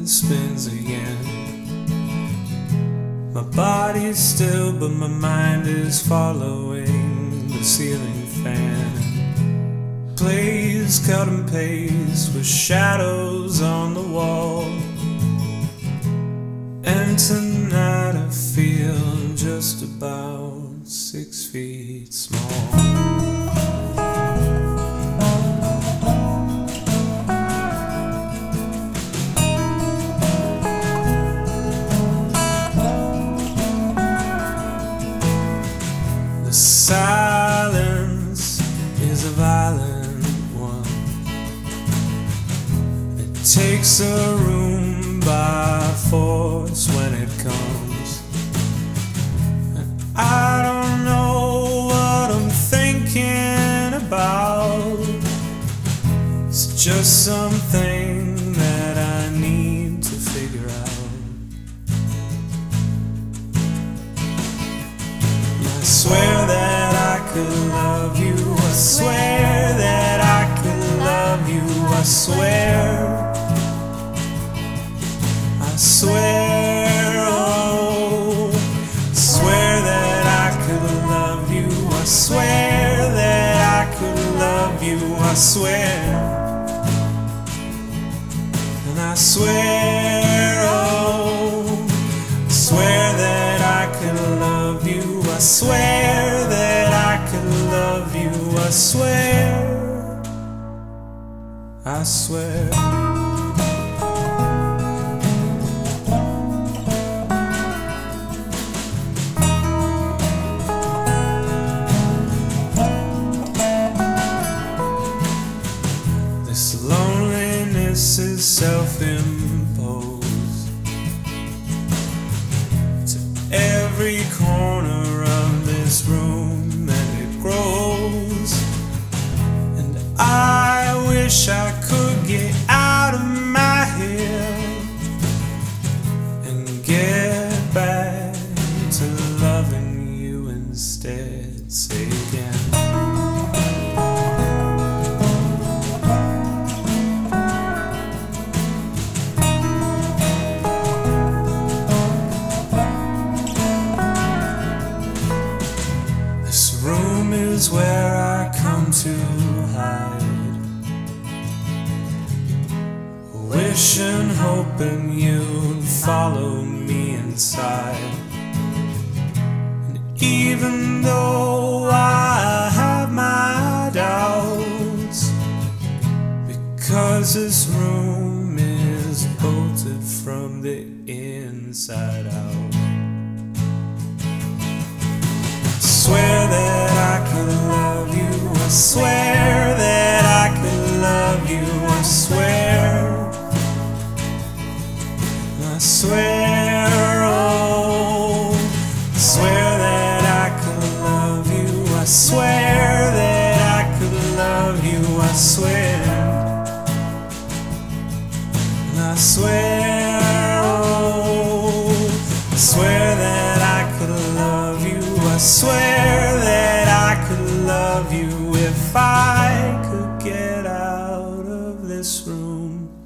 mind spins again. My body's still, but my mind is following the ceiling fan. Plays cut and paste with shadows on the wall. And tonight I feel just about 6 feet small. The silence is a violent one. It takes a room by force when it comes. And I don't know what I'm thinking about. It's just something that I need to figure out. I swear that I could love you. I swear that I could love you. I swear. I swear, oh, I swear that I could love you. I swear that I could love you. I swear. And I swear, oh, I swear that I could love you. I swear that I could love you. I swear, I swear. This loneliness is self-imposed. To every corner of this room, and it grows. And I wish I could get out of my head and get back to loving you instead. Say again. Room is where I come to hide, wishing, hoping you'd follow me inside. And even though I have my doubts, because this room is bolted from the inside out. I swear that I could love you. I swear that I could love you. I swear. I swear, oh, I swear that I could love you. I swear that I could love you. I swear. And I swear, oh, I swear that I could love you. I swear that I could love you if I could get out of this room.